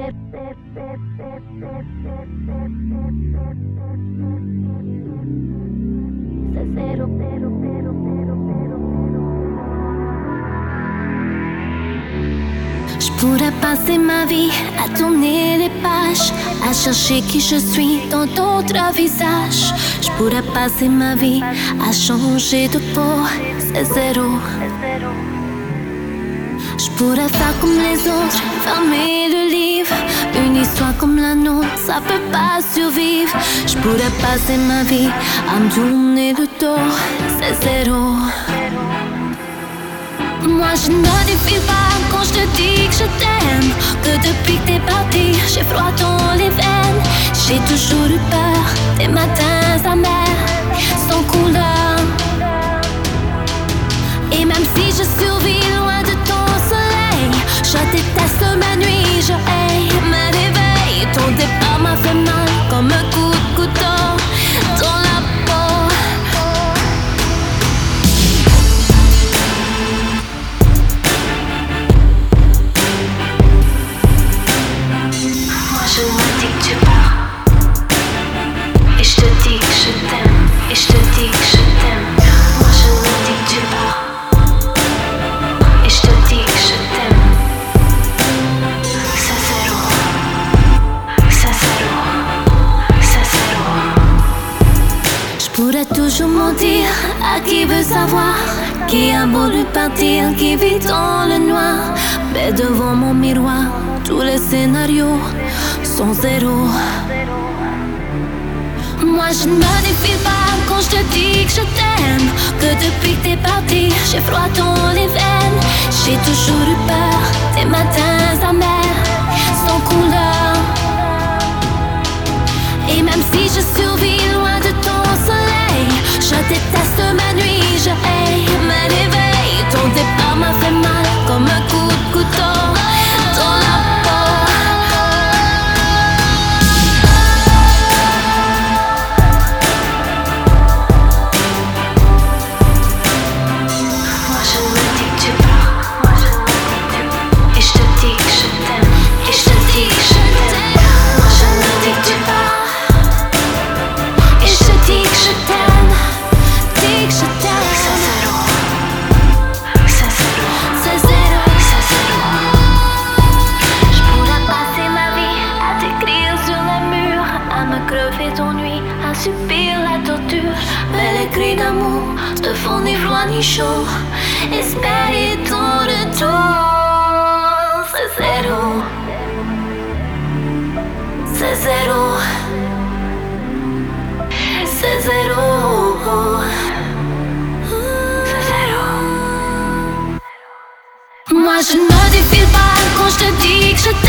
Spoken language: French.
Je pourrais passer ma vie à tourner les pages, à chercher qui je suis dans d'autres visages. Je pourrais passer ma vie à changer de peau, c'est zéro. Je pourrais faire comme les autres, fermer le livre. Une histoire comme la nôtre, ça peut pas survivre. Je pourrais passer ma vie à me tourner le dos, c'est zéro. Moi je ne défile pas quand je te dis que je t'aime, que depuis que t'es parti, j'ai froid dans les veines. J'ai toujours eu peur des matins amers, sans couleur. Et même si je survis loin de ton soleil, je déteste ma nuit, je hais mes réveils. Ton départ m'a fait mal comme un coup de couteau dans la peau. Moi je me dis que tu pars, et je te dis que je t'aime, et je te dis que je t'aime. Moi je me dis que tu pars, et je te dis que je t'aime. C'est zéro, c'est zéro, c'est zéro. Je pourrais toujours mentir à qui veut savoir, qui a voulu partir, qui vit dans le noir. Mais devant mon miroir, tous les scénarios sont zéro. Moi je ne me défile pas quand je te dis que je t'aime, que depuis que t'es parti, j'ai froid dans les veines. J'ai toujours eu peur des matins amers, sans couleur. Et même si je survis loin de ton soleil, je déteste ma nuit, je hais mes réveils. Ton départ m'a fait mal comme un coup de couteau dans la peau. Moi je me dis que tu pars, moi je me dis que tu pars, et je te dis que je t'aime, et je te dis que je t'aime. Moi je me dis que tu pars, et je te dis que je t'aime, dis que je t'aime. C'est zéro, c'est zéro, c'est zéro, c'est zéro. Je pourrais passer ma vie à t'écrire sur le mur, à me crever d'ennui, à subir la torture. Mais les cris d'amour te font ni froid ni chaud. Espérer ton retour, c'est zéro, c'est zéro, c'est zéro, c'est zéro. Moi je ne me défile pas quand je te dis que je t'aime,